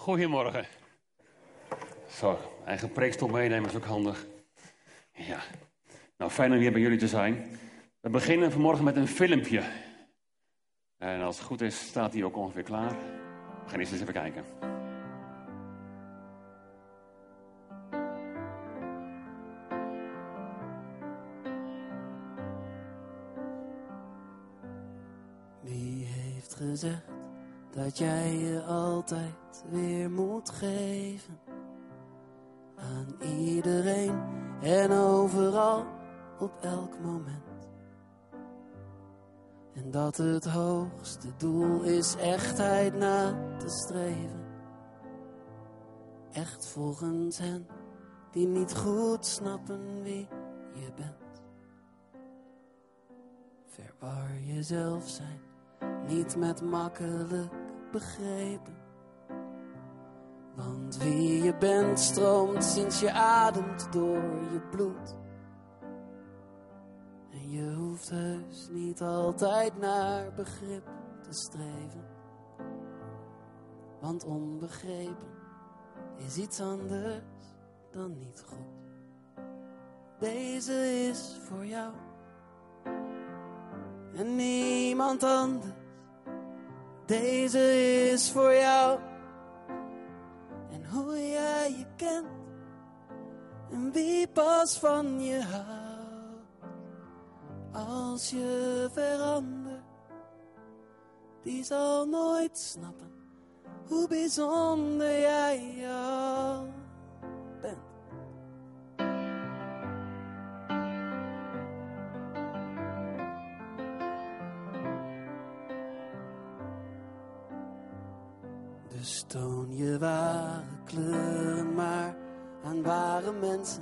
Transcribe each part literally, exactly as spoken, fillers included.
Goedemorgen. Zo, eigen preekstoel meenemen is ook handig. Ja, nou fijn om hier bij jullie te zijn. We beginnen vanmorgen met een filmpje. En als het goed is, staat die ook ongeveer klaar. We gaan eerst eens even kijken. Wie heeft gezegd dat jij je altijd weer moet geven aan iedereen en overal op elk moment? En dat het hoogste doel is echtheid na te streven, echt volgens hen die niet goed snappen wie je bent. Verwar jezelf zijn niet met makkelijk begrepen, want wie je bent stroomt sinds je ademt door je bloed. En je hoeft heus niet altijd naar begrip te streven, want onbegrepen is iets anders dan niet goed. Deze is voor jou en niemand anders. Deze is voor jou. En hoe jij je kent en wie pas van je houdt, als je verandert, die zal nooit snappen hoe bijzonder jij al bent. Dus toon je ware kleuren maar aan ware mensen.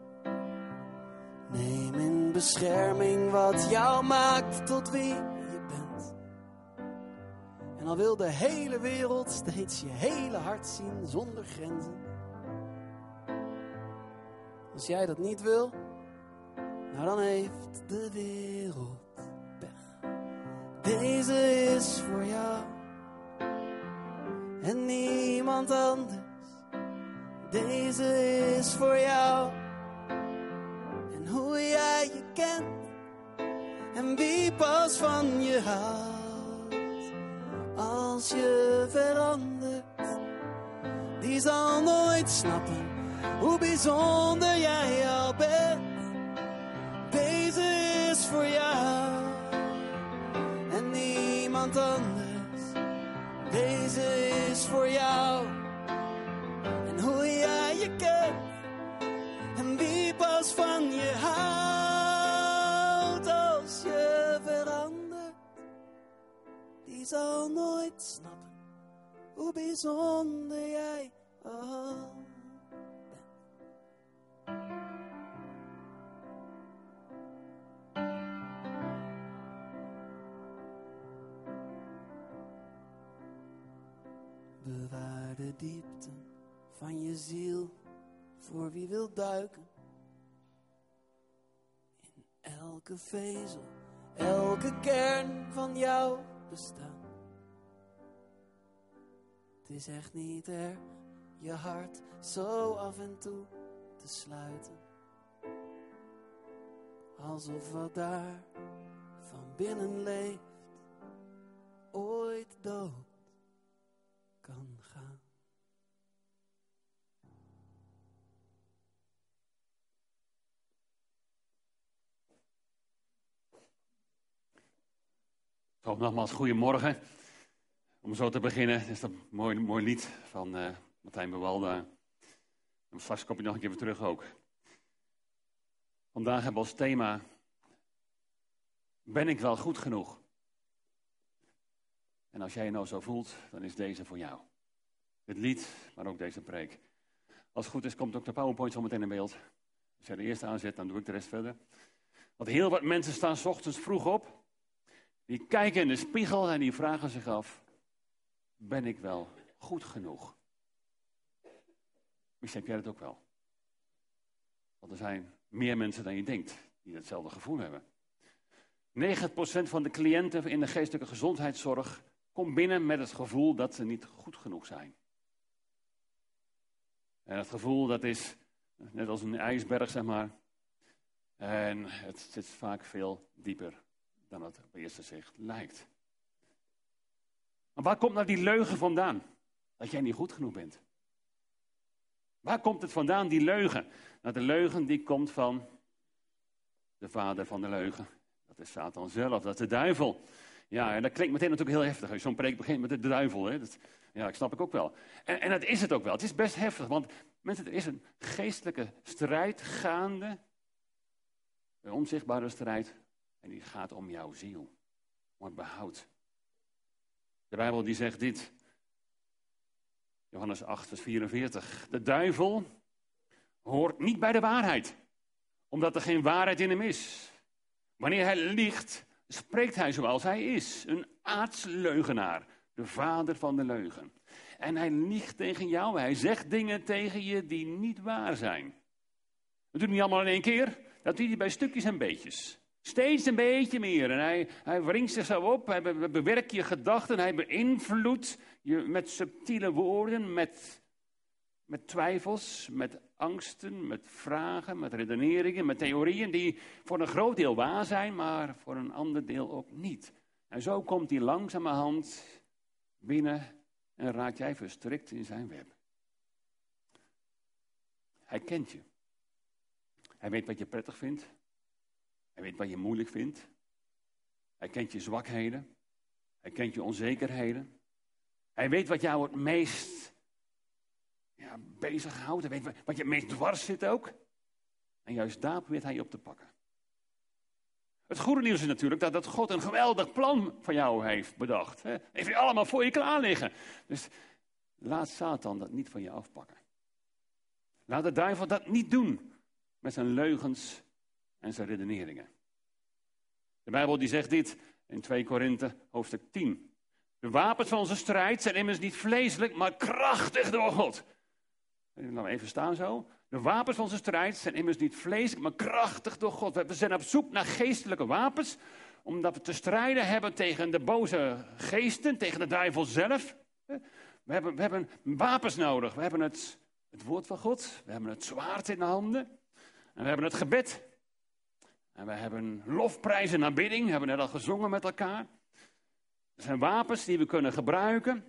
Neem in bescherming wat jou maakt tot wie je bent. En al wil de hele wereld steeds je hele hart zien zonder grenzen, als jij dat niet wil, nou dan heeft de wereld pech. Deze is voor jou en niemand anders. Deze is voor jou. En hoe jij je kent en wie pas van je houdt, als je verandert, die zal nooit snappen hoe bijzonder jij al bent. Deze is voor jou en niemand anders. Deze is voor jou. En hoe jij je kent en wie pas van je houdt, als je verandert, die zal nooit snappen hoe bijzonder jij al bent. Bewaar de diepte van je ziel voor wie wil duiken. In elke vezel, elke kern van jouw bestaan. Het is echt niet erg je hart zo af en toe te sluiten, alsof wat daar van binnen leeft ooit dood kan gaan. Zo, nogmaals, goedemorgen. Om zo te beginnen, is dat een mooi, mooi lied van uh, Martijn Bewalda. En straks kom je nog een keer weer terug ook. Vandaag hebben we als thema: ben ik wel goed genoeg? En als jij je nou zo voelt, dan is deze voor jou. Het lied, maar ook deze preek. Als het goed is, komt ook de PowerPoint zo meteen in beeld. Als jij de eerste aanzet, dan doe ik de rest verder. Want heel wat mensen staan 's ochtends vroeg op. Die kijken in de spiegel en die vragen zich af: ben ik wel goed genoeg? Misschien heb jij dat ook wel. Want er zijn meer mensen dan je denkt die hetzelfde gevoel hebben. negentig procent van de cliënten in de geestelijke gezondheidszorg komt binnen met het gevoel dat ze niet goed genoeg zijn. En het gevoel, dat is net als een ijsberg, zeg maar. En het zit vaak veel dieper dan het op eerste zicht lijkt. Maar waar komt nou die leugen vandaan? Dat jij niet goed genoeg bent. Waar komt het vandaan, die leugen? Nou, de leugen die komt van de vader van de leugen. Dat is Satan zelf, dat is de duivel. Ja, en dat klinkt meteen natuurlijk heel heftig. Als je zo'n preek begint met de duivel. Hè? Dat, ja, dat snap ik ook wel. En, en dat is het ook wel. Het is best heftig, want mensen, er is een geestelijke strijd gaande. Een onzichtbare strijd. En die gaat om jouw ziel. Om het behoud. De Bijbel die zegt dit. Johannes acht, vers vierenveertig. De duivel hoort niet bij de waarheid. Omdat er geen waarheid in hem is. Wanneer hij liegt, spreekt hij zoals hij is. Een aardsleugenaar. De vader van de leugen. En hij liegt tegen jou. Hij zegt dingen tegen je die niet waar zijn. Dat doet hij niet allemaal in één keer. Dat doet hij bij stukjes en beetjes. Steeds een beetje meer. En hij, hij wringt zich zo op. Hij be- bewerkt je gedachten. Hij beïnvloedt je met subtiele woorden. Met, met twijfels. Met angsten. Met vragen. Met redeneringen. Met theorieën die voor een groot deel waar zijn. Maar voor een ander deel ook niet. En zo komt hij langzamerhand binnen. En raak jij verstrikt in zijn web. Hij kent je. Hij weet wat je prettig vindt. Hij weet wat je moeilijk vindt. Hij kent je zwakheden. Hij kent je onzekerheden. Hij weet wat jou het meest ja, bezighoudt. Hij weet wat je het meest dwars zit ook. En juist daar probeert hij je op te pakken. Het goede nieuws is natuurlijk dat, dat God een geweldig plan van jou heeft bedacht. Hè? Heeft hij allemaal voor je klaar liggen. Dus laat Satan dat niet van je afpakken. Laat de duivel dat niet doen met zijn leugens en zijn redeneringen. De Bijbel die zegt dit in twee Korinthe hoofdstuk tien. De wapens van onze strijd zijn immers niet vleeselijk, maar krachtig door God. Laten we even staan zo. De wapens van onze strijd zijn immers niet vleeselijk, maar krachtig door God. We zijn op zoek naar geestelijke wapens, omdat we te strijden hebben tegen de boze geesten, tegen de duivel zelf. We hebben, we hebben wapens nodig. We hebben het, het woord van God, we hebben het zwaard in de handen en we hebben het gebed. En we hebben lofprijs en aanbidding, we hebben net al gezongen met elkaar. Er zijn wapens die we kunnen gebruiken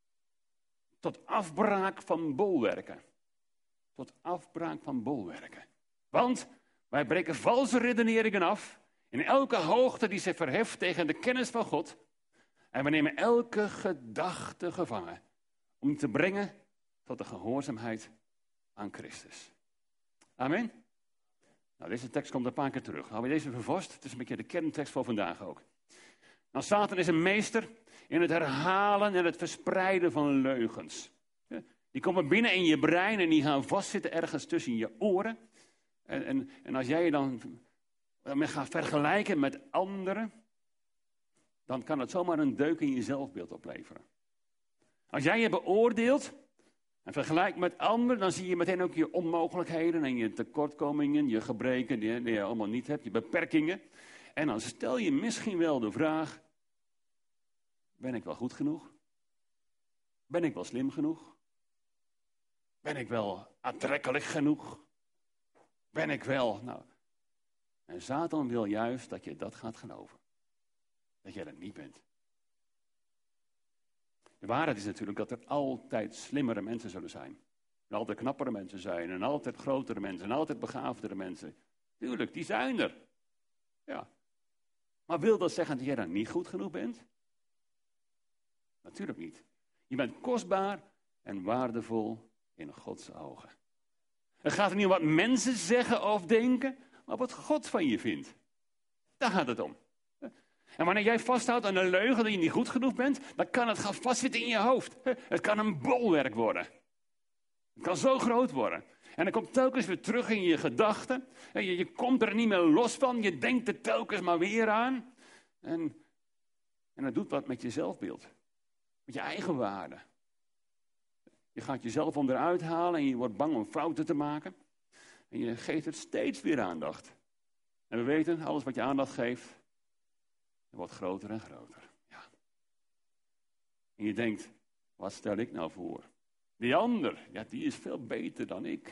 tot afbraak van bolwerken. Tot afbraak van bolwerken. Want wij breken valse redeneringen af in elke hoogte die zich verheft tegen de kennis van God. En we nemen elke gedachte gevangen om te brengen tot de gehoorzaamheid aan Christus. Amen. Nou, deze tekst komt een paar keer terug. Hou je deze even vast. Het is een beetje de kerntekst voor vandaag ook. Nou, Satan is een meester in het herhalen en het verspreiden van leugens. Die komen binnen in je brein en die gaan vastzitten ergens tussen je oren. En, en, en als jij je dan gaat vergelijken met anderen, dan kan het zomaar een deuk in je zelfbeeld opleveren. Als jij je beoordeelt en vergelijkt met anderen, dan zie je meteen ook je onmogelijkheden en je tekortkomingen, je gebreken die, die je allemaal niet hebt, je beperkingen. En dan stel je misschien wel de vraag, ben ik wel goed genoeg? Ben ik wel slim genoeg? Ben ik wel aantrekkelijk genoeg? Ben ik wel... Nou, en Satan wil juist dat je dat gaat geloven. Dat jij dat niet bent. De waarheid is natuurlijk dat er altijd slimmere mensen zullen zijn. En altijd knappere mensen zijn. En altijd grotere mensen. En altijd begaafdere mensen. Tuurlijk, die zijn er. Ja. Maar wil dat zeggen dat jij dan niet goed genoeg bent? Natuurlijk niet. Je bent kostbaar en waardevol in Gods ogen. Het gaat er niet om wat mensen zeggen of denken, maar wat God van je vindt. Daar gaat het om. En wanneer jij vasthoudt aan een leugen dat je niet goed genoeg bent, dan kan het gaan vastzitten in je hoofd. Het kan een bolwerk worden. Het kan zo groot worden. En dan komt telkens weer terug in je gedachten. Je, je komt er niet meer los van. Je denkt er telkens maar weer aan. En, en dat doet wat met je zelfbeeld. Met je eigen waarde. Je gaat jezelf onderuit halen en je wordt bang om fouten te maken. En je geeft het steeds weer aandacht. En we weten, alles wat je aandacht geeft, wordt groter en groter. Ja. En je denkt, wat stel ik nou voor? Die ander, ja, die is veel beter dan ik.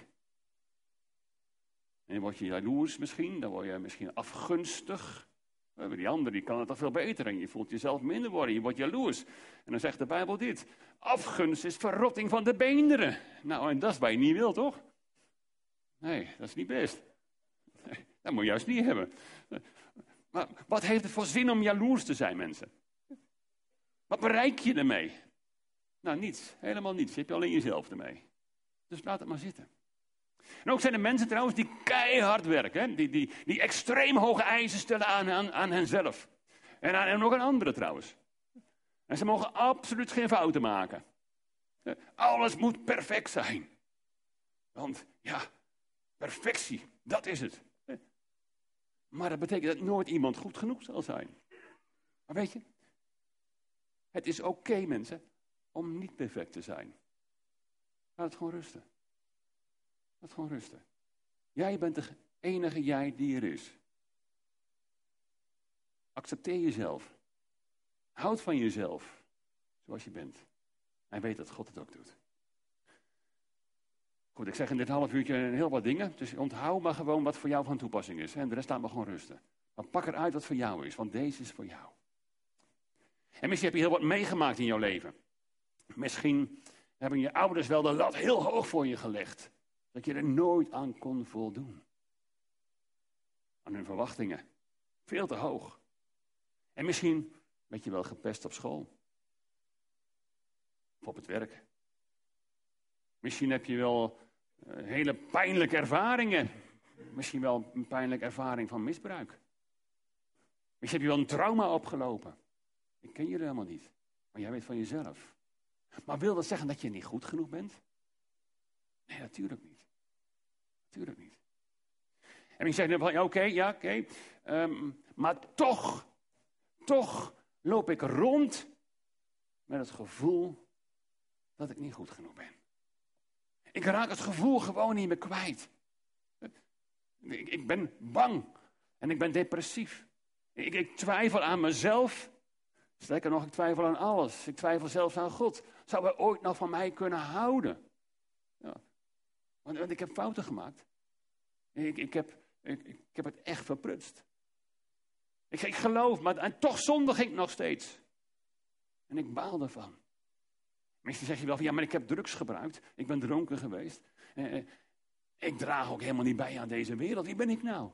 En dan word je jaloers misschien, dan word je misschien afgunstig. Die ander die kan het toch veel beter en je voelt jezelf minder worden, je wordt jaloers. En dan zegt de Bijbel dit, afgunst is verrotting van de beenderen. Nou, en dat is wat je niet wil, toch? Nee, dat is niet best. Nee, dat moet je juist niet hebben. Maar wat heeft het voor zin om jaloers te zijn, mensen? Wat bereik je ermee? Nou, niets. Helemaal niets. Je hebt alleen jezelf ermee. Dus laat het maar zitten. En ook zijn er mensen trouwens die keihard werken. Hè? Die, die, die extreem hoge eisen stellen aan, aan, aan henzelf. En, aan, en ook aan anderen trouwens. En ze mogen absoluut geen fouten maken. Alles moet perfect zijn. Want ja, perfectie, dat is het. Maar dat betekent dat nooit iemand goed genoeg zal zijn. Maar weet je, het is oké, okay, mensen, om niet perfect te zijn. Laat het gewoon rusten. Laat het gewoon rusten. Jij bent de enige jij die er is. Accepteer jezelf. Houd van jezelf, zoals je bent. En weet dat God het ook doet. Goed, ik zeg in dit half uurtje heel wat dingen. Dus onthoud maar gewoon wat voor jou van toepassing is. En de rest laat maar gewoon rusten. Maar pak eruit wat voor jou is, want deze is voor jou. En misschien heb je heel wat meegemaakt in jouw leven. Misschien hebben je ouders wel de lat heel hoog voor je gelegd. Dat je er nooit aan kon voldoen. Aan hun verwachtingen. Veel te hoog. En misschien werd je wel gepest op school. Of op het werk. Misschien heb je wel uh, hele pijnlijke ervaringen. Misschien wel een pijnlijke ervaring van misbruik. Misschien heb je wel een trauma opgelopen. Ik ken je er helemaal niet. Maar jij weet van jezelf. Maar wil dat zeggen dat je niet goed genoeg bent? Nee, natuurlijk niet. Natuurlijk niet. En ik zeg dan van, oké, okay, ja, oké. Okay. Um, maar toch, toch loop ik rond met het gevoel dat ik niet goed genoeg ben. Ik raak het gevoel gewoon niet meer kwijt. Ik, ik ben bang en ik ben depressief. Ik, ik twijfel aan mezelf. Sterker nog, ik twijfel aan alles. Ik twijfel zelfs aan God. Zou hij ooit nog van mij kunnen houden? Ja. Want, want ik heb fouten gemaakt. Ik, ik, heb, ik, ik heb het echt verprutst. Ik, ik geloof, maar en toch zondig ik nog steeds. En ik baal ervan. Misschien zeg je wel van, ja, maar ik heb drugs gebruikt. Ik ben dronken geweest. Eh, ik draag ook helemaal niet bij aan deze wereld. Wie ben ik nou?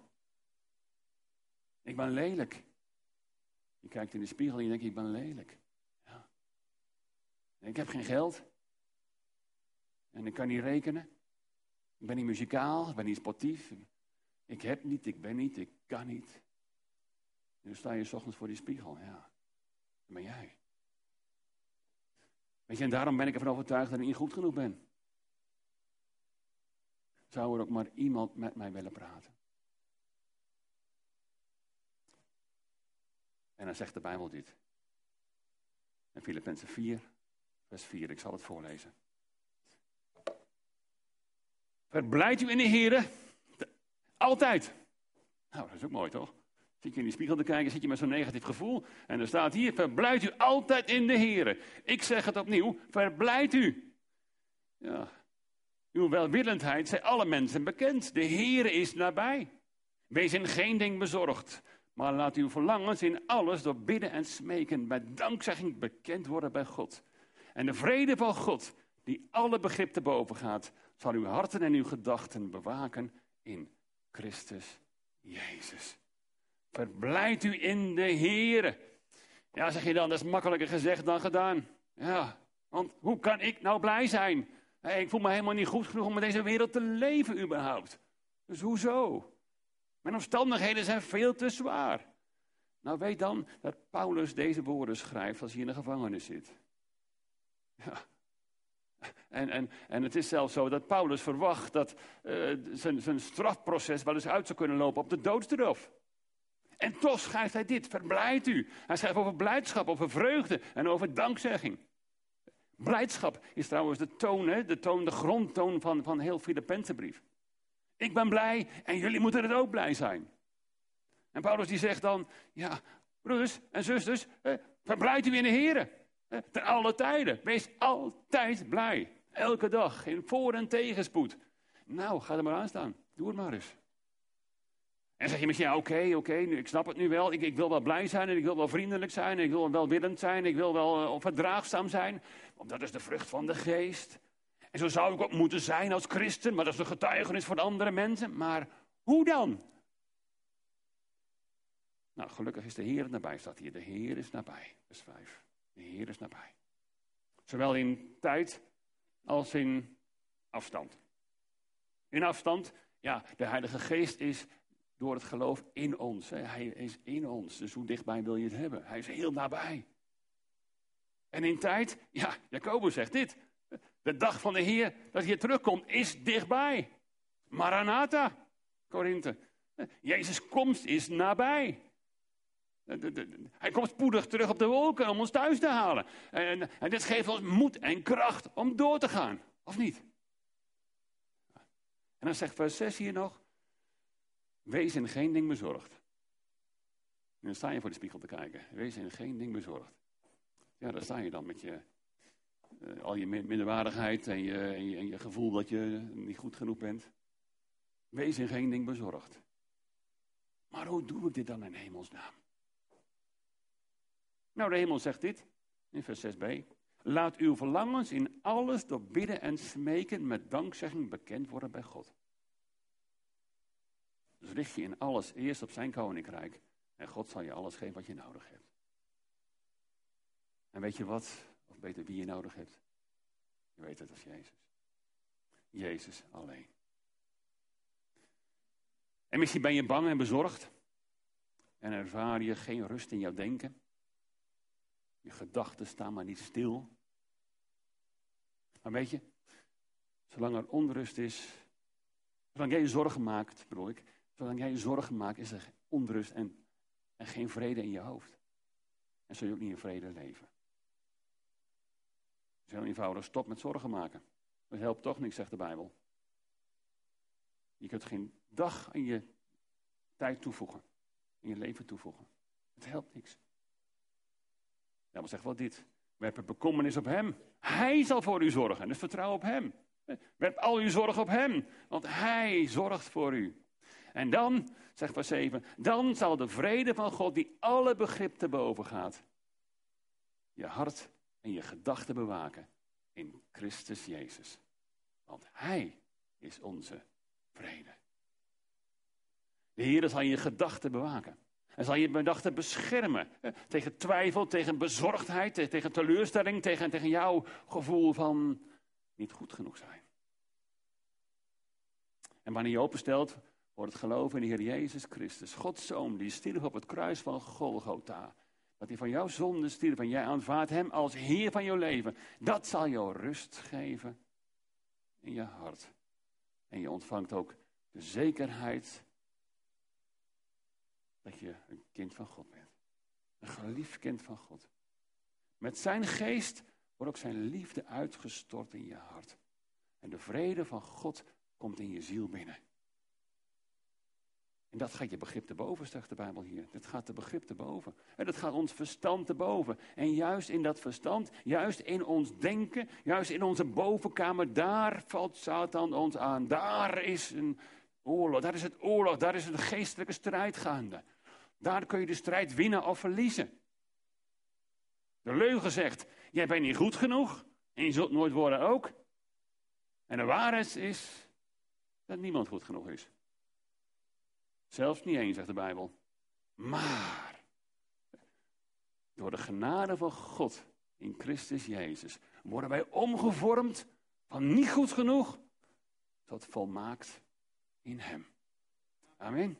Ik ben lelijk. Je kijkt in de spiegel en je denkt, ik ben lelijk. Ja. Ik heb geen geld. En ik kan niet rekenen. Ik ben niet muzikaal, ik ben niet sportief. Ik heb niet, ik ben niet, ik kan niet. En dan sta je 's ochtends voor die spiegel. Ja, dat ben jij. Weet je, en daarom ben ik ervan overtuigd dat ik niet goed genoeg ben. Zou er ook maar iemand met mij willen praten? En dan zegt de Bijbel dit. In Filippenzen vier, vers vier, ik zal het voorlezen. Verblijdt u in de Here, altijd. Nou, dat is ook mooi, toch? Zit je in die spiegel te kijken, zit je met zo'n negatief gevoel. En er staat hier, verblijdt u altijd in de Here. Ik zeg het opnieuw, verblijdt u. Ja. Uw welwillendheid zijn alle mensen bekend. De Here is nabij. Wees in geen ding bezorgd. Maar laat uw verlangens in alles door bidden en smeken met dankzegging bekend worden bij God. En de vrede van God, die alle begrip te boven gaat, zal uw harten en uw gedachten bewaken in Christus Jezus. Verblijdt u in de Here. Ja, zeg je dan, dat is makkelijker gezegd dan gedaan. Ja, want hoe kan ik nou blij zijn? Hey, ik voel me helemaal niet goed genoeg om in deze wereld te leven überhaupt. Dus hoezo? Mijn omstandigheden zijn veel te zwaar. Nou, weet dan dat Paulus deze woorden schrijft als hij in de gevangenis zit. Ja. En, en, en het is zelfs zo dat Paulus verwacht dat uh, zijn, zijn strafproces wel eens uit zou kunnen lopen op de doodstraf. En toch schrijft hij dit, verblijdt u. Hij schrijft over blijdschap, over vreugde en over dankzegging. Blijdschap is trouwens de toon, hè, de toon, de grondtoon van, van heel Filippenzenbrief. Ik ben blij en jullie moeten er ook blij zijn. En Paulus die zegt dan, ja, broeders en zusters, eh, verblijdt u in de Here. Eh, ten alle tijden, wees altijd blij. Elke dag, geen voor- en tegenspoed. Nou, ga er maar aan staan. Doe het maar eens. En zeg je misschien, ja, oké, okay, oké, okay, ik snap het nu wel. Ik, ik wil wel blij zijn en ik wil wel vriendelijk zijn. En ik wil wel willend zijn. Ik wil wel uh, verdraagzaam zijn. Want dat is de vrucht van de geest. En zo zou ik ook moeten zijn als christen. Maar dat is een getuigenis voor de andere mensen. Maar hoe dan? Nou, gelukkig is de Heer nabij, staat hier. De Heer is nabij, vers vijf. De Heer is nabij. Zowel in tijd als in afstand. In afstand, ja, de Heilige Geest is door het geloof in ons. Hè. Hij is in ons, dus hoe dichtbij wil je het hebben? Hij is heel nabij. En in tijd, ja, Jacobus zegt dit. De dag van de Heer, dat hij terugkomt, is dichtbij. Maranatha, Korinthe. Jezus' komst is nabij. Hij komt spoedig terug op de wolken om ons thuis te halen. En, en dit geeft ons moed en kracht om door te gaan. Of niet? En dan zegt vers zes hier nog. Wees in geen ding bezorgd. En dan sta je voor de spiegel te kijken. Wees in geen ding bezorgd. Ja, daar sta je dan met je, uh, al je minderwaardigheid en je, en, je, en je gevoel dat je niet goed genoeg bent. Wees in geen ding bezorgd. Maar hoe doe ik dit dan in hemelsnaam? Nou, de hemel zegt dit, in vers zes b. Laat uw verlangens in alles door bidden en smeken met dankzegging bekend worden bij God. Dus richt je in alles eerst op zijn koninkrijk. En God zal je alles geven wat je nodig hebt. En weet je wat? Of beter wie je nodig hebt? Je weet het als Jezus. Jezus alleen. En misschien ben je bang en bezorgd. En ervaar je geen rust in jouw denken. Je gedachten staan maar niet stil. Maar weet je, zolang er onrust is, zolang jij je zorgen maakt, bedoel ik, zolang jij je zorgen maakt, is er onrust en, en geen vrede in je hoofd. En zul je ook niet in vrede leven. Het is heel eenvoudig, stop met zorgen maken. Dat helpt toch niks, zegt de Bijbel. Je kunt geen dag aan je tijd toevoegen, in je leven toevoegen. Het helpt niks. De Bijbel zegt wel dit. Werp het bekommernis op hem. Hij zal voor u zorgen. Dus vertrouw op hem. Werp al uw zorg op hem. Want hij zorgt voor u. En dan, zegt vers zeven. Dan zal de vrede van God die alle begrip te boven gaat. Je hart en je gedachten bewaken. In Christus Jezus. Want hij is onze vrede. De Heer zal je gedachten bewaken. Hij zal je gedachten beschermen. Tegen twijfel, tegen bezorgdheid, tegen teleurstelling, tegen, tegen jouw gevoel van niet goed genoeg zijn. En wanneer je openstelt voor het geloven in de Heer Jezus Christus, Gods Zoon, die stierf op het kruis van Golgotha. Dat hij van jouw zonde stierf en jij aanvaardt hem als Heer van jouw leven. Dat zal jou rust geven in je hart. En je ontvangt ook de zekerheid dat je een kind van God bent. Een geliefd kind van God. Met zijn geest wordt ook zijn liefde uitgestort in je hart. En de vrede van God komt in je ziel binnen. En dat gaat je begrip te boven, zegt de Bijbel hier. Dat gaat de begrip te boven. En dat gaat ons verstand te boven. En juist in dat verstand, juist in ons denken, juist in onze bovenkamer, daar valt Satan ons aan. Daar is een oorlog, daar is het oorlog, daar is een geestelijke strijd gaande. Daar kun je de strijd winnen of verliezen. De leugen zegt, jij bent niet goed genoeg en je zult nooit worden ook. En de waarheid is dat niemand goed genoeg is. Zelfs niet één, zegt de Bijbel. Maar door de genade van God in Christus Jezus worden wij omgevormd van niet goed genoeg tot volmaakt in hem. Amen.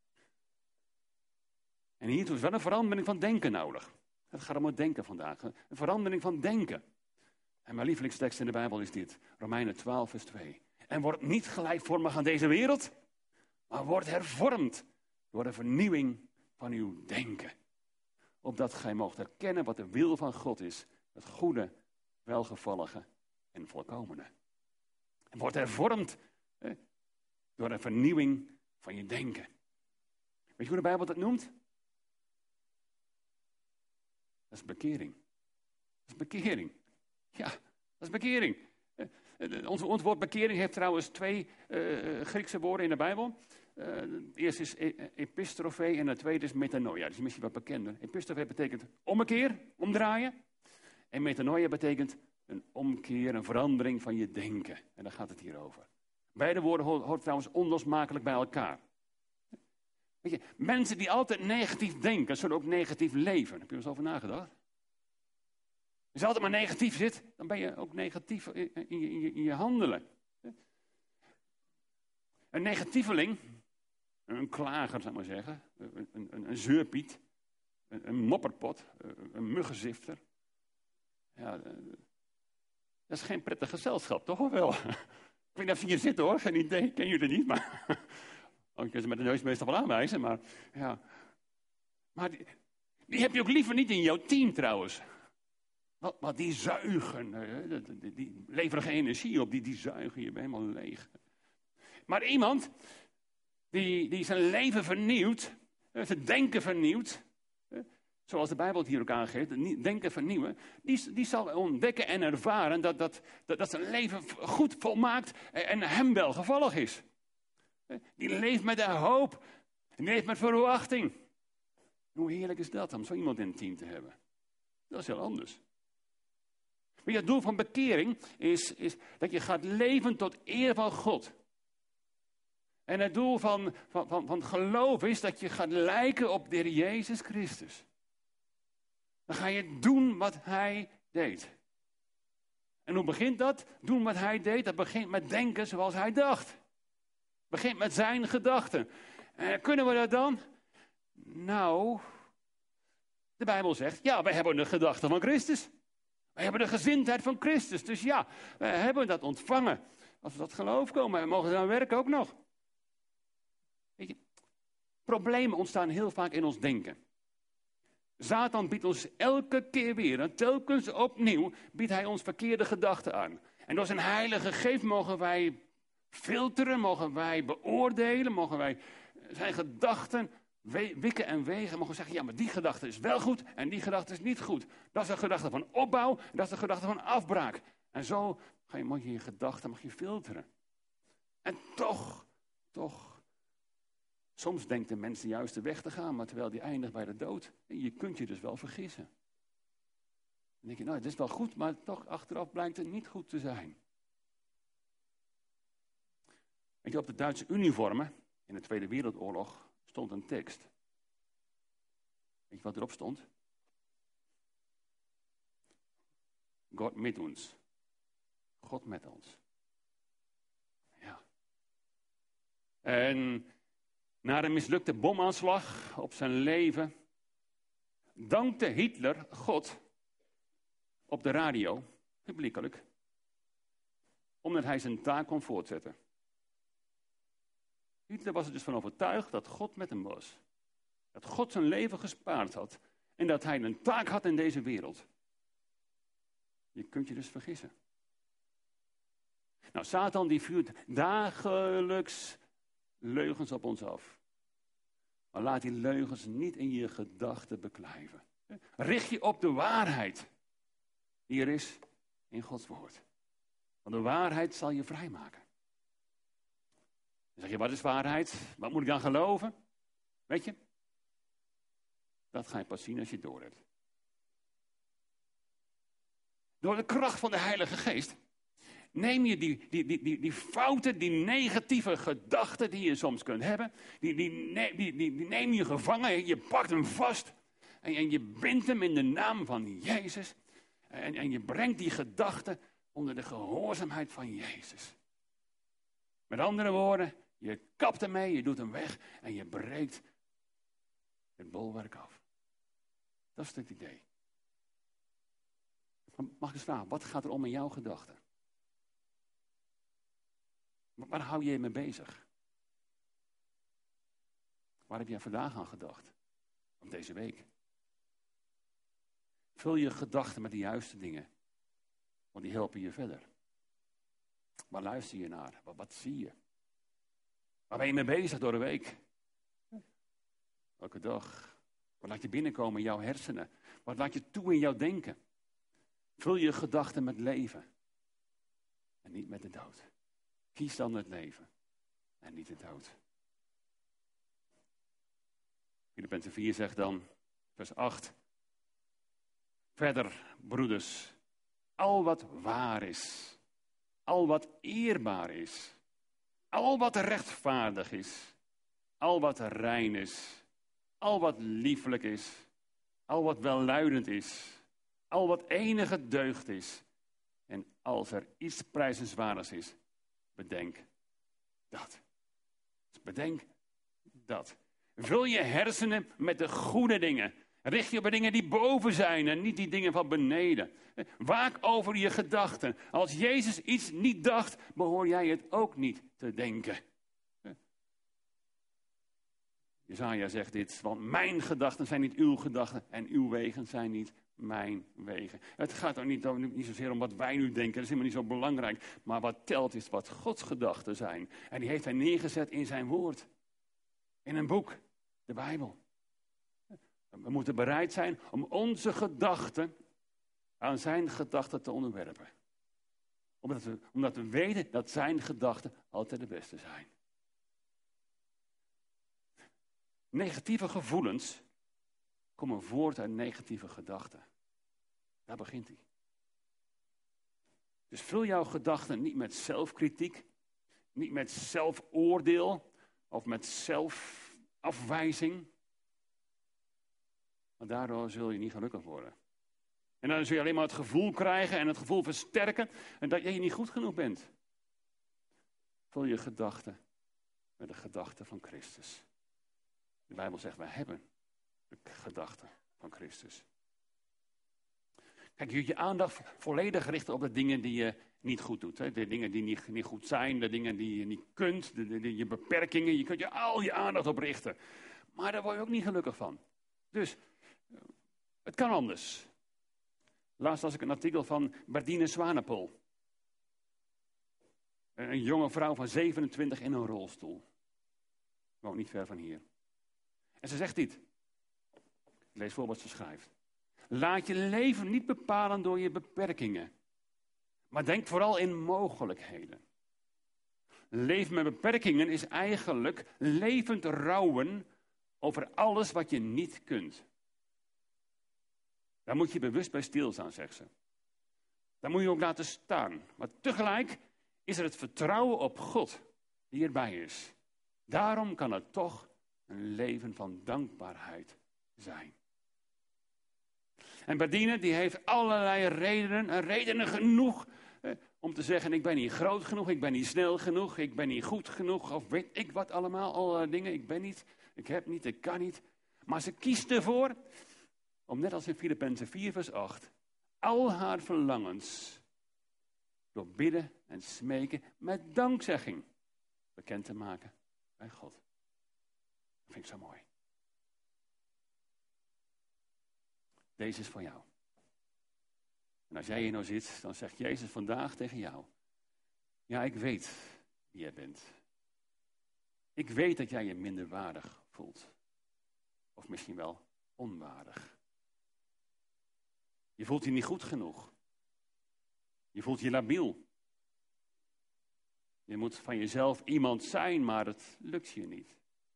En hier is wel een verandering van denken nodig. Het gaat om het denken vandaag. Een verandering van denken. En mijn lievelingstekst in de Bijbel is dit. Romeinen twaalf vers twee. En wordt niet gelijkvormig aan deze wereld, maar wordt hervormd door de vernieuwing van uw denken. Opdat gij moogt herkennen wat de wil van God is. Het goede, welgevallige en volkomene. En wordt hervormd eh, door de vernieuwing van je denken. Weet je hoe de Bijbel dat noemt? Dat is bekering. Dat is bekering. Ja, dat is bekering. Ons, ons woord bekering heeft trouwens twee uh, Griekse woorden in de Bijbel. Uh, het eerste is epistrofe en het tweede is metanoia. Dat is misschien wat bekender. Epistrofe betekent ommekeer, omdraaien. En metanoia betekent een omkeer, een verandering van je denken. En daar gaat het hier over. Beide woorden horen, horen trouwens onlosmakelijk bij elkaar. Weet je, mensen die altijd negatief denken, zullen ook negatief leven. Heb je er eens over nagedacht? Als je altijd maar negatief zit, dan ben je ook negatief in, in, je, in, je, in je handelen. Een negatieveling, een klager zou ik maar zeggen, een, een, een zeurpiet, een, een mopperpot, een muggenzifter. Ja, dat is geen prettig gezelschap, toch of wel? Ik weet niet of je hier zit hoor, geen idee, ik ken jullie niet, maar... Oh, ik kan ze met de neus meestal wel aanwijzen, maar... Ja. Maar die, die heb je ook liever niet in jouw team trouwens. Want, want die zuigen, die, die leveren geen energie op, die, die zuigen, je bent helemaal leeg. Maar iemand die, die zijn leven vernieuwt, zijn denken vernieuwt... Zoals de Bijbel het hier ook aangeeft, denken vernieuwen, die, die zal ontdekken en ervaren dat, dat, dat, dat zijn leven goed volmaakt en hem welgevallig is. Die leeft met de hoop, die leeft met verwachting. Hoe heerlijk is dat om zo iemand in het team te hebben? Dat is heel anders. Maar het doel van bekering is, is dat je gaat leven tot eer van God. En het doel van, van, van, van geloof is dat je gaat lijken op de Heer Jezus Christus. Dan ga je doen wat hij deed. En hoe begint dat? Doen wat hij deed, dat begint met denken zoals hij dacht. Begint met zijn gedachten. En kunnen we dat dan? Nou, de Bijbel zegt, ja, wij hebben de gedachten van Christus. Wij hebben de gezindheid van Christus. Dus ja, wij hebben dat ontvangen. Als we dat geloof komen, we mogen aan werken ook nog. Weet je, problemen ontstaan heel vaak in ons denken. Satan biedt ons elke keer weer, en telkens opnieuw, biedt hij ons verkeerde gedachten aan. En door zijn heilige geest mogen wij filteren, mogen wij beoordelen, mogen wij zijn gedachten wikken en wegen. Mogen we zeggen, ja, maar die gedachte is wel goed en die gedachte is niet goed. Dat is een gedachte van opbouw, dat is een gedachte van afbraak. En zo ga je, mag je je gedachten mag je filteren. En toch, toch... Soms denkt de mens de juiste weg te gaan, maar terwijl die eindigt bij de dood. En je kunt je dus wel vergissen. Dan denk je, nou, het is wel goed, maar toch achteraf blijkt het niet goed te zijn. Weet je, op de Duitse uniformen in de Tweede Wereldoorlog stond een tekst. Weet je wat erop stond? God met ons. God met ons. Ja. En... Na een mislukte bomaanslag op zijn leven dankte Hitler God op de radio, publiekelijk, omdat hij zijn taak kon voortzetten. Hitler was er dus van overtuigd dat God met hem was. Dat God zijn leven gespaard had en dat hij een taak had in deze wereld. Je kunt je dus vergissen. Nou, Satan die vuurt dagelijks leugens op ons af. Maar laat die leugens niet in je gedachten beklijven. Richt je op de waarheid. Die er is in Gods woord. Want de waarheid zal je vrijmaken. Dan zeg je, wat is waarheid? Wat moet ik dan geloven? Weet je? Dat ga je pas zien als je het door hebt. Door de kracht van de Heilige Geest neem je die, die, die, die, die foute, die negatieve gedachten die je soms kunt hebben, die, die, die, die, die neem je gevangen, je pakt hem vast en, en je bindt hem in de naam van Jezus en, en je brengt die gedachten onder de gehoorzaamheid van Jezus. Met andere woorden, je kapt ermee, je doet hem weg en je breekt het bolwerk af. Dat is het idee. Mag ik eens vragen, wat gaat er om in jouw gedachten? Waar hou je je mee bezig? Waar heb jij vandaag aan gedacht? Of deze week? Vul je gedachten met de juiste dingen. Want die helpen je verder. Waar luister je naar? Wat, wat zie je? Waar ben je mee bezig door de week? Elke dag. Wat laat je binnenkomen in jouw hersenen? Wat laat je toe in jouw denken? Vul je gedachten met leven. en niet met de dood. Kies dan het leven en niet de dood. Filippenzen vier zegt dan, vers acht. Verder, broeders, al wat waar is, al wat eerbaar is, al wat rechtvaardig is, al wat rein is, al wat lieflijk is, al wat welluidend is, al wat enige deugd is, en als er iets prijzenswaardigs is, bedenk dat. Bedenk dat. Vul je hersenen met de goede dingen. Richt je op de dingen die boven zijn en niet die dingen van beneden. Waak over je gedachten. Als Jezus iets niet dacht, behoor jij het ook niet te denken. Jesaja zegt dit, want mijn gedachten zijn niet uw gedachten en uw wegen zijn niet mijn wegen. Het gaat er niet, niet zozeer om wat wij nu denken, dat is helemaal niet zo belangrijk. Maar wat telt is wat Gods gedachten zijn. En die heeft hij neergezet in zijn woord. In een boek, de Bijbel. We moeten bereid zijn om onze gedachten aan zijn gedachten te onderwerpen. Omdat we, omdat we weten dat zijn gedachten altijd de beste zijn. Negatieve gevoelens komen voort uit negatieve gedachten. Daar begint hij. Dus vul jouw gedachten niet met zelfkritiek, niet met zelfoordeel of met zelfafwijzing. Want daardoor zul je niet gelukkig worden. En dan zul je alleen maar het gevoel krijgen en het gevoel versterken en dat je niet goed genoeg bent. Vul je gedachten met de gedachten van Christus. De Bijbel zegt, wij hebben de gedachten van Christus. Kijk, je je aandacht volledig richten op de dingen die je niet goed doet. Hè? De dingen die niet, niet goed zijn, de dingen die je niet kunt, de, de, de, je beperkingen. Je kunt je al je aandacht op richten. Maar daar word je ook niet gelukkig van. Dus, het kan anders. Laatst las ik een artikel van Berdine Swanepoel. Een jonge vrouw van zevenentwintig in een rolstoel. Woont niet ver van hier. En ze zegt dit. Ik lees voor wat ze schrijft. Laat je leven niet bepalen door je beperkingen. Maar denk vooral in mogelijkheden. Leven met beperkingen is eigenlijk levend rouwen over alles wat je niet kunt. Daar moet je bewust bij stilstaan, zegt ze. Daar moet je ook laten staan. Maar tegelijk is er het vertrouwen op God die erbij is. Daarom kan het toch een leven van dankbaarheid zijn. En Berdine die heeft allerlei redenen, en redenen genoeg eh, om te zeggen, ik ben niet groot genoeg, ik ben niet snel genoeg, ik ben niet goed genoeg, of weet ik wat allemaal, allerlei dingen, ik ben niet, ik heb niet, ik kan niet. Maar ze kiest ervoor om net als in Filippenzen vier vers acht, al haar verlangens door bidden en smeken met dankzegging bekend te maken bij God. Dat vind ik zo mooi. Deze is voor jou. En als jij hier nou zit, dan zegt Jezus vandaag tegen jou. Ja, ik weet wie jij bent. Ik weet dat jij je minderwaardig voelt. Of misschien wel onwaardig. Je voelt je niet goed genoeg. Je voelt je labiel. Je moet van jezelf iemand zijn, maar het lukt je niet.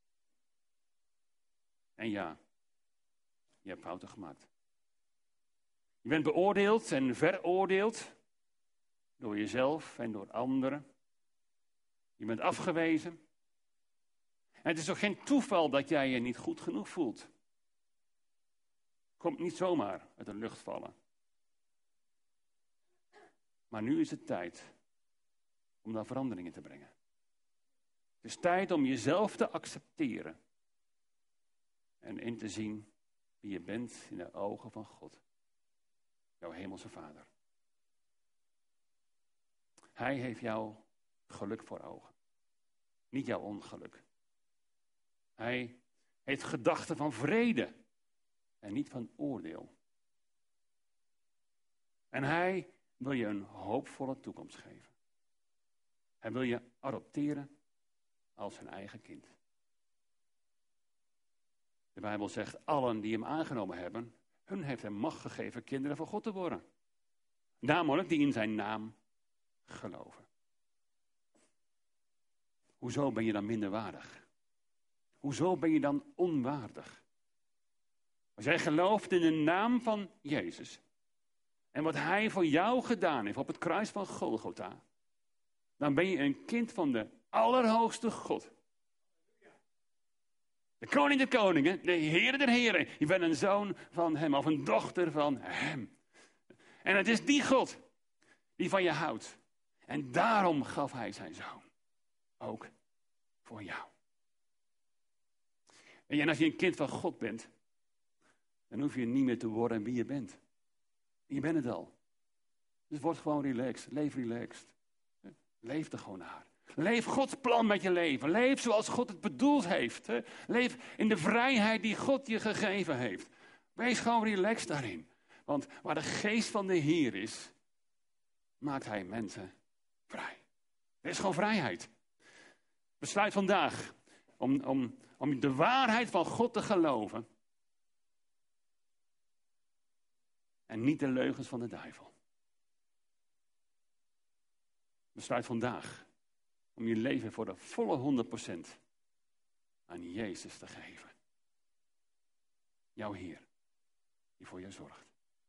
En ja, je hebt fouten gemaakt. Je bent beoordeeld en veroordeeld door jezelf en door anderen. Je bent afgewezen. En het is toch geen toeval dat jij je niet goed genoeg voelt. Het komt niet zomaar uit de lucht vallen. Maar nu is het tijd om daar veranderingen te brengen. Het is tijd om jezelf te accepteren. En in te zien wie je bent in de ogen van God. Jouw hemelse Vader. Hij heeft jouw geluk voor ogen. Niet jouw ongeluk. Hij heeft gedachten van vrede. En niet van oordeel. En hij wil je een hoopvolle toekomst geven. Hij wil je adopteren als zijn eigen kind. De Bijbel zegt, allen die hem aangenomen hebben, hun heeft hij macht gegeven kinderen van God te worden. Namelijk die in zijn naam geloven. Hoezo ben je dan minderwaardig? Hoezo ben je dan onwaardig? Als jij gelooft in de naam van Jezus en wat hij voor jou gedaan heeft op het kruis van Golgotha, dan ben je een kind van de Allerhoogste God. De koning der koningen, de Heer der heren. Je bent een zoon van hem of een dochter van hem. En het is die God die van je houdt. En daarom gaf hij zijn zoon. Ook voor jou. En als je een kind van God bent, dan hoef je niet meer te worden wie je bent. Je bent het al. Dus word gewoon relaxed. Leef relaxed. Leef er gewoon naar. Leef Gods plan met je leven. Leef zoals God het bedoeld heeft. Leef in de vrijheid die God je gegeven heeft. Wees gewoon relaxed daarin. Want waar de geest van de Heer is, maakt hij mensen vrij. Er is gewoon vrijheid. Besluit vandaag om, om, om de waarheid van God te geloven. En niet de leugens van de duivel. Besluit vandaag om je leven voor de volle honderd procent aan Jezus te geven. Jouw Heer, die voor je zorgt.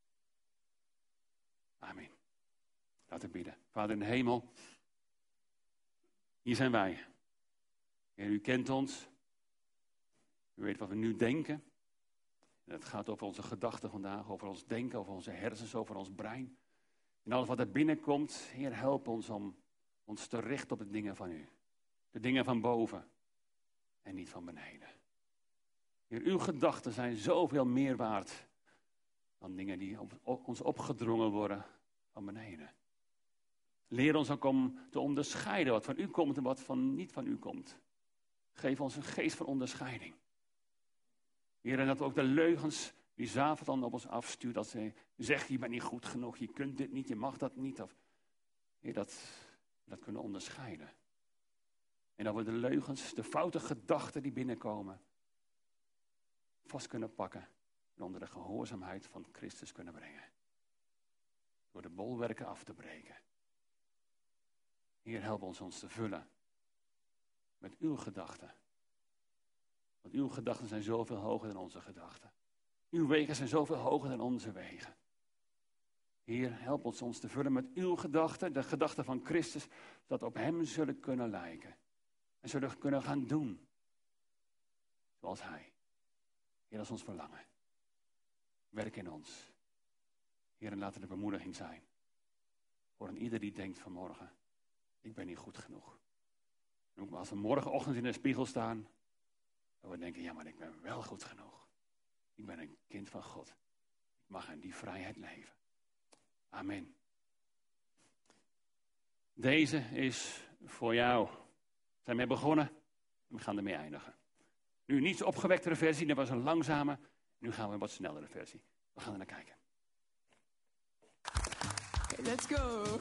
Amen. Laten we bidden. Vader in de hemel, hier zijn wij. Heer, u kent ons. U weet wat we nu denken. En het gaat over onze gedachten vandaag, over ons denken, over onze hersens, over ons brein. En alles wat er binnenkomt, Heer, help ons om ons te richten op de dingen van u. De dingen van boven en niet van beneden. Heer, uw gedachten zijn zoveel meer waard dan dingen die op, op, ons opgedrongen worden van beneden. Leer ons ook om te onderscheiden wat van u komt en wat van niet van u komt. Geef ons een geest van onderscheiding. Heer, en dat we ook de leugens die Satan op ons afstuurt, dat ze zegt, je bent niet goed genoeg, je kunt dit niet, je mag dat niet. Of, Heer, dat, dat kunnen onderscheiden. En dat we de leugens, de foute gedachten die binnenkomen, vast kunnen pakken en onder de gehoorzaamheid van Christus kunnen brengen. Door de bolwerken af te breken. Heer, help ons ons te vullen met uw gedachten. Want uw gedachten zijn zoveel hoger dan onze gedachten. Uw wegen zijn zoveel hoger dan onze wegen. Heer, help ons ons te vullen met uw gedachten, de gedachten van Christus, dat we op hem zullen kunnen lijken. En zullen kunnen gaan doen zoals hij. Heer, dat is ons verlangen. Werk in ons. Heer, en laat het een bemoediging zijn. Voor een ieder die denkt vanmorgen, ik ben niet goed genoeg. En ook als we morgenochtend in de spiegel staan, dat we denken, ja, maar ik ben wel goed genoeg. Ik ben een kind van God. Ik mag in die vrijheid leven. Amen. Deze is voor jou. We zijn mee begonnen en we gaan ermee eindigen. Nu een iets opgewektere versie, dat was een langzame. Nu gaan we een wat snellere versie. We gaan er naar kijken. Okay, let's go.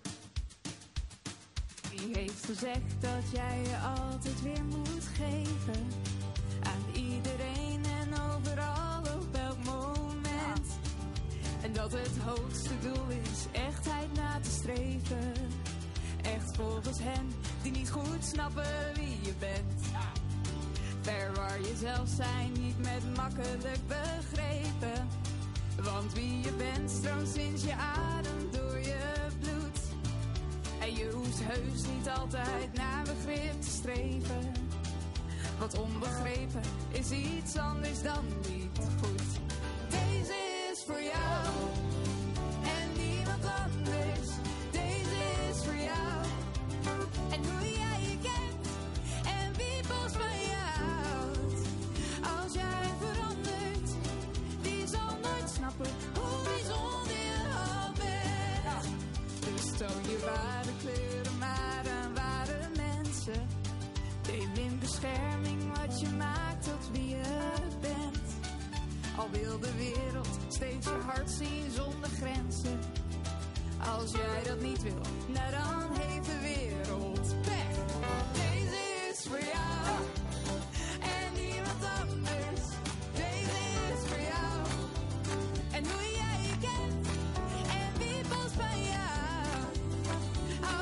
Wie heeft gezegd dat jij je altijd weer moet geven? Aan iedereen en overal op elk moment. En dat het hoogste doel is echtheid na te streven. Echt volgens hen die niet goed snappen wie je bent. Ver waar je zelf zijn niet met makkelijk begrepen. Want wie je bent stroomt sinds je adem door je bloed. En je hoeft heus niet altijd naar begrip te streven. Wat onbegrepen is iets anders dan niet goed. Deze is voor jou en niemand anders. Deze is voor jou en hoe jij je kent en wie pas van je houdt. Als jij verandert, die zal nooit snappen hoe bijzonder je al bent. Dus toon je ware kleuren maar aan ware mensen. Neem in bescherming wat je maakt tot wie je bent. Al wil de wereld steeds je hart zien zonder grenzen. Als jij dat niet wil, nou dan heeft de wereld pech. Deze is voor jou en niemand anders. Deze is voor jou en hoe jij je kent en wie past bij jou.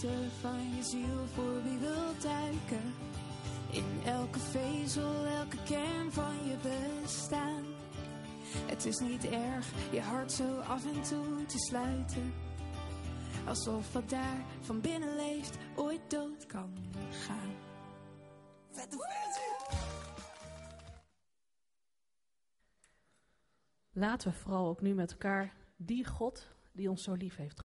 diepte van je ziel voor wie wil duiken. In elke vezel, elke kern van je bestaan. Het is niet erg je hart zo af en toe te sluiten. Alsof wat daar van binnen leeft ooit dood kan gaan. Vette versie! Laten we vooral ook nu met elkaar die God die ons zo lief heeft